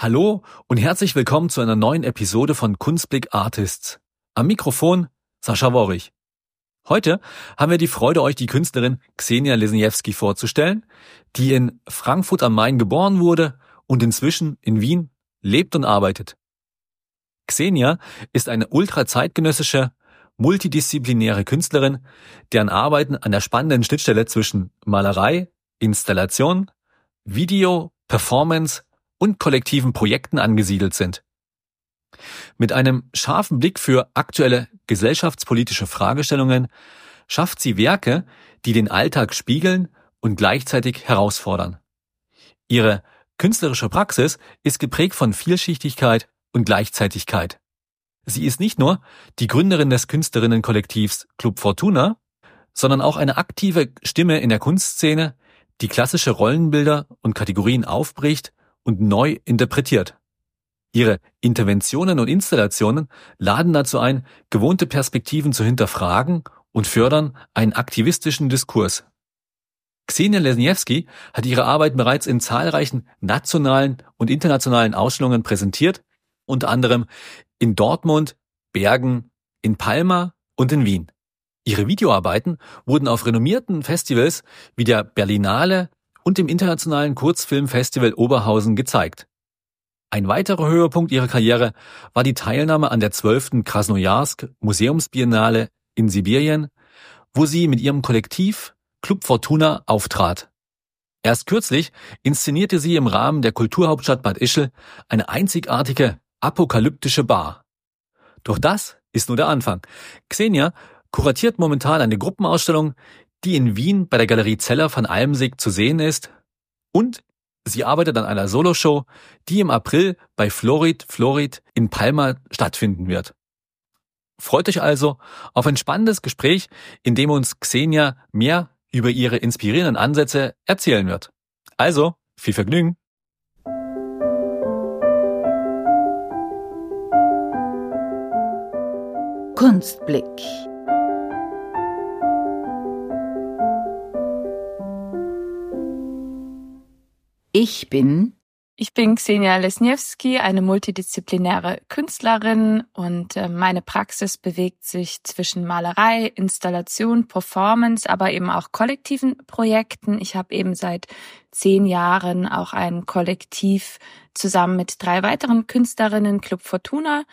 Hallo und herzlich willkommen zu einer neuen Episode von Kunstblick Artists. Am Mikrofon Sascha Worrich. Heute haben wir die Freude, euch die Künstlerin Ksenia Lesniewski vorzustellen, die in Frankfurt am Main geboren wurde und inzwischen in Wien lebt und arbeitet. Ksenia ist eine ultrazeitgenössische, multidisziplinäre Künstlerin, deren Arbeiten an der spannenden Schnittstelle zwischen Malerei, Installation, Video, Performance und kollektiven Projekten angesiedelt sind. Mit einem scharfen Blick für aktuelle gesellschaftspolitische Fragestellungen schafft sie Werke, die den Alltag spiegeln und gleichzeitig herausfordern. Ihre künstlerische Praxis ist geprägt von Vielschichtigkeit und Gleichzeitigkeit. Sie ist nicht nur die Gründerin des Künstlerinnenkollektivs Club Fortuna, sondern auch eine aktive Stimme in der Kunstszene, die klassische Rollenbilder und Kategorien aufbricht und neu interpretiert. Ihre Interventionen und Installationen laden dazu ein, gewohnte Perspektiven zu hinterfragen und fördern einen aktivistischen Diskurs. Ksenia Lesniewski hat ihre Arbeit bereits in zahlreichen nationalen und internationalen Ausstellungen präsentiert, unter anderem in Dortmund, Bergen, in Palma und in Wien. Ihre Videoarbeiten wurden auf renommierten Festivals wie der Berlinale und dem Internationalen Kurzfilmfestival Oberhausen gezeigt. Ein weiterer Höhepunkt ihrer Karriere war die Teilnahme an der 12. Krasnojarsk Museumsbiennale in Sibirien, wo sie mit ihrem Kollektiv Club Fortuna auftrat. Erst kürzlich inszenierte sie im Rahmen der Kulturhauptstadt Bad Ischl eine einzigartige apokalyptische Bar. Doch das ist nur der Anfang. Ksenia kuratiert momentan eine Gruppenausstellung, die in Wien bei der Galerie Zeller van Almsick zu sehen ist, und sie arbeitet an einer Soloshow, die im April bei Florid in Palma stattfinden wird. Freut euch also auf ein spannendes Gespräch, in dem uns Ksenia mehr über ihre inspirierenden Ansätze erzählen wird. Also, viel Vergnügen! Kunstblick. Ich bin Ksenia Lesniewski, eine multidisziplinäre Künstlerin, und meine Praxis bewegt sich zwischen Malerei, Installation, Performance, aber eben auch kollektiven Projekten. Ich habe eben seit 10 Jahren auch ein Kollektiv zusammen mit 3 weiteren Künstlerinnen, Club Fortuna,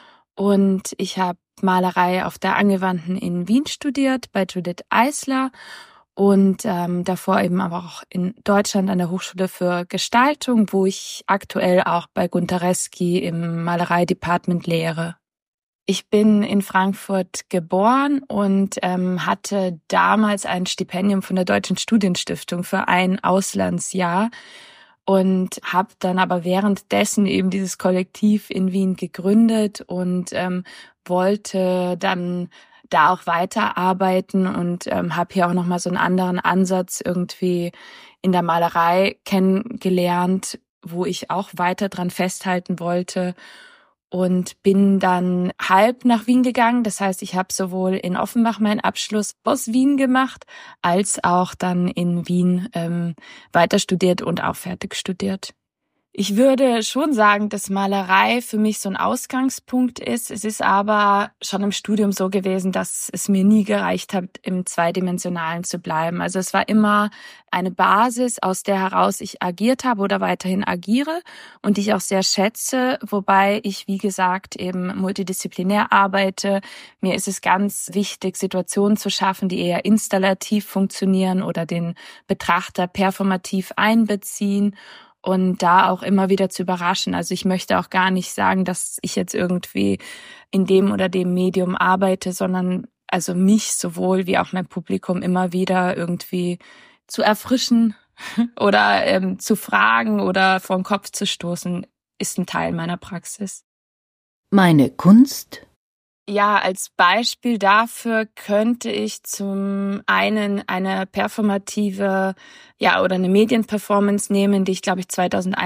und ich habe Malerei auf der Angewandten in Wien studiert, bei Judith Eisler. Und davor eben aber auch in Deutschland an der Hochschule für Gestaltung, wo ich aktuell auch bei Gunter Reski im Malereidepartement lehre. Ich bin in Frankfurt geboren und hatte damals ein Stipendium von der Deutschen Studienstiftung für ein Auslandsjahr und habe dann aber währenddessen eben dieses Kollektiv in Wien gegründet und wollte dann da auch weiterarbeiten und habe hier auch nochmal so einen anderen Ansatz irgendwie in der Malerei kennengelernt, wo ich auch weiter dran festhalten wollte, und bin dann halb nach Wien gegangen. Das heißt, ich habe sowohl in Offenbach meinen Abschluss aus Wien gemacht, als auch dann in Wien weiter studiert und auch fertig studiert. Ich würde schon sagen, dass Malerei für mich so ein Ausgangspunkt ist. Es ist aber schon im Studium so gewesen, dass es mir nie gereicht hat, im Zweidimensionalen zu bleiben. Also es war immer eine Basis, aus der heraus ich agiert habe oder weiterhin agiere und die ich auch sehr schätze, wobei ich, wie gesagt, eben multidisziplinär arbeite. Mir ist es ganz wichtig, Situationen zu schaffen, die eher installativ funktionieren oder den Betrachter performativ einbeziehen. Und da auch immer wieder zu überraschen. Also ich möchte auch gar nicht sagen, dass ich jetzt irgendwie in dem oder dem Medium arbeite, sondern also mich sowohl wie auch mein Publikum immer wieder irgendwie zu erfrischen oder zu fragen oder vor den Kopf zu stoßen, ist ein Teil meiner Praxis. Meine Kunst? Ja, als Beispiel dafür könnte ich zum einen eine performative, oder eine Medienperformance nehmen, die ich, glaube ich,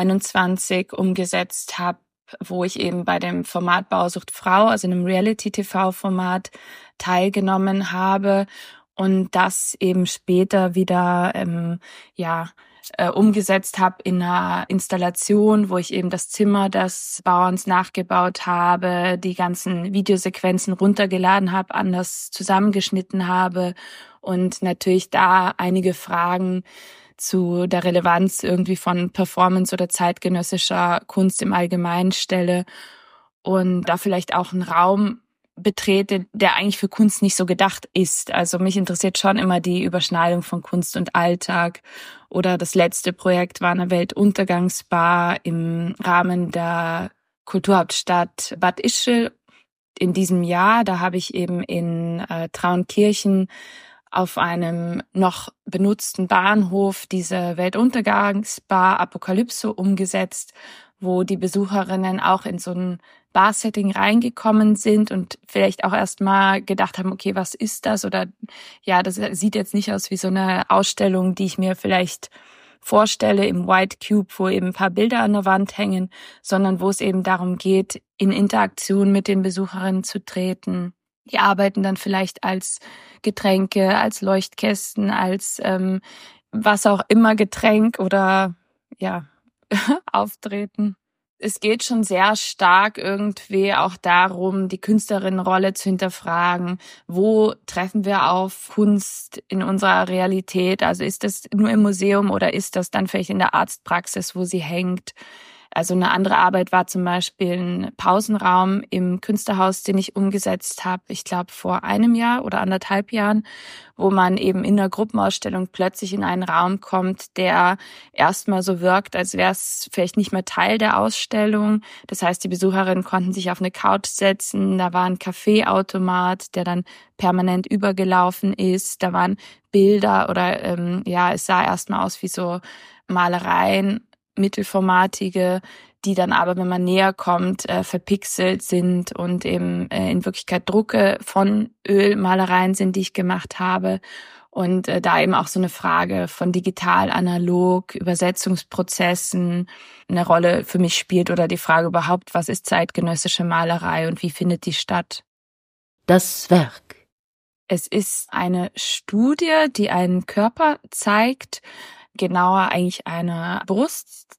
2021 umgesetzt habe, wo ich eben bei dem Format Bausucht Frau, also einem Reality-TV-Format, teilgenommen habe und das eben später wieder umgesetzt habe in einer Installation, wo ich eben das Zimmer des Bauerns nachgebaut habe, die ganzen Videosequenzen runtergeladen habe, anders zusammengeschnitten habe und natürlich da einige Fragen zu der Relevanz irgendwie von Performance oder zeitgenössischer Kunst im Allgemeinen stelle und da vielleicht auch einen Raum betrete, der eigentlich für Kunst nicht so gedacht ist. Also mich interessiert schon immer die Überschneidung von Kunst und Alltag. Oder das letzte Projekt war eine Weltuntergangsbar im Rahmen der Kulturhauptstadt Bad Ischl in diesem Jahr. Da habe ich eben in Traunkirchen auf einem noch benutzten Bahnhof diese Weltuntergangsbar Apokalypse umgesetzt, wo die Besucherinnen auch in so ein Bar-Setting reingekommen sind und vielleicht auch erstmal gedacht haben, okay, was ist das? Oder ja, das sieht jetzt nicht aus wie so eine Ausstellung, die ich mir vielleicht vorstelle im White Cube, wo eben ein paar Bilder an der Wand hängen, sondern wo es eben darum geht, in Interaktion mit den Besucherinnen zu treten. Die arbeiten dann vielleicht als Getränke, als Leuchtkästen, als was auch immer Getränk oder ja auftreten. Es geht schon sehr stark irgendwie auch darum, die Künstlerinnenrolle zu hinterfragen. Wo treffen wir auf Kunst in unserer Realität? Also ist das nur im Museum oder ist das dann vielleicht in der Arztpraxis, wo sie hängt? Also eine andere Arbeit war zum Beispiel ein Pausenraum im Künstlerhaus, den ich umgesetzt habe, ich glaube vor einem Jahr oder 1,5 Jahren, wo man eben in der Gruppenausstellung plötzlich in einen Raum kommt, der erstmal so wirkt, als wäre es vielleicht nicht mehr Teil der Ausstellung. Das heißt, die Besucherinnen konnten sich auf eine Couch setzen, da war ein Kaffeeautomat, der dann permanent übergelaufen ist, da waren Bilder oder es sah erstmal aus wie so Malereien, mittelformatige, die dann aber, wenn man näher kommt, verpixelt sind und eben in Wirklichkeit Drucke von Ölmalereien sind, die ich gemacht habe. Und da eben auch so eine Frage von digital, analog, Übersetzungsprozessen eine Rolle für mich spielt oder die Frage überhaupt, was ist zeitgenössische Malerei und wie findet die statt? Das Werk. Es ist eine Studie, die einen Körper zeigt, genauer eigentlich eine Brust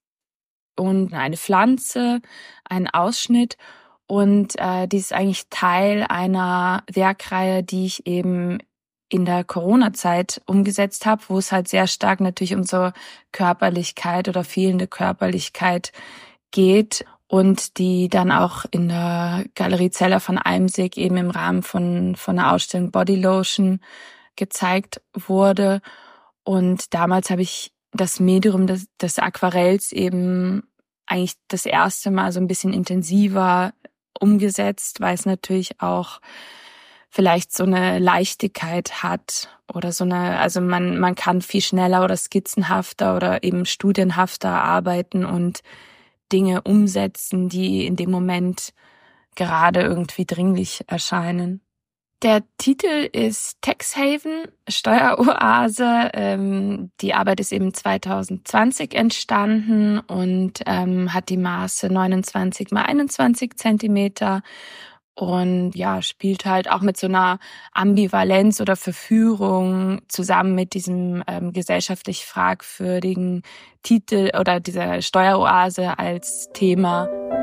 und eine Pflanze, ein Ausschnitt. Und die ist eigentlich Teil einer Werkreihe, die ich eben in der Corona-Zeit umgesetzt habe, wo es halt sehr stark natürlich um so Körperlichkeit oder fehlende Körperlichkeit geht und die dann auch in der Galerie Zeller von Eimsig eben im Rahmen von einer Ausstellung Body Lotion gezeigt wurde. Und damals habe ich das Medium des Aquarells eben eigentlich das erste Mal so ein bisschen intensiver umgesetzt, weil es natürlich auch vielleicht so eine Leichtigkeit hat oder so eine, also man kann viel schneller oder skizzenhafter oder eben studienhafter arbeiten und Dinge umsetzen, die in dem Moment gerade irgendwie dringlich erscheinen. Der Titel ist Tax Haven, Steueroase. Die Arbeit ist eben 2020 entstanden und hat die Maße 29 mal 21 Zentimeter und ja, spielt halt auch mit so einer Ambivalenz oder Verführung zusammen mit diesem gesellschaftlich fragwürdigen Titel oder dieser Steueroase als Thema.